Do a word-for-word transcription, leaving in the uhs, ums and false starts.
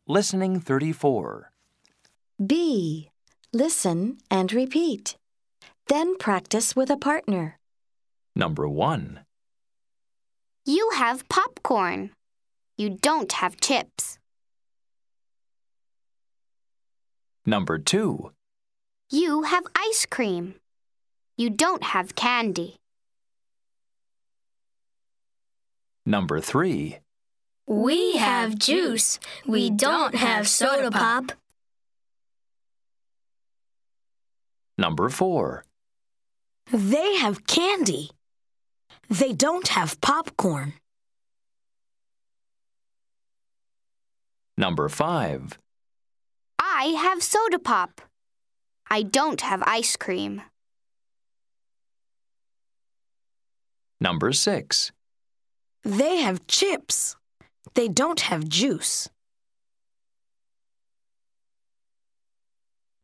Listening thirty-four. B. Listen and repeat. Then practice with a partner. Number one. You have popcorn. You don't have chips. Number two. You have ice cream. You don't have candy. Number three. We have juice. We don't have soda pop. Number four. They have candy. They don't have popcorn. Number five. I have soda pop. I don't have ice cream. Number six. They have chips. They don't have juice.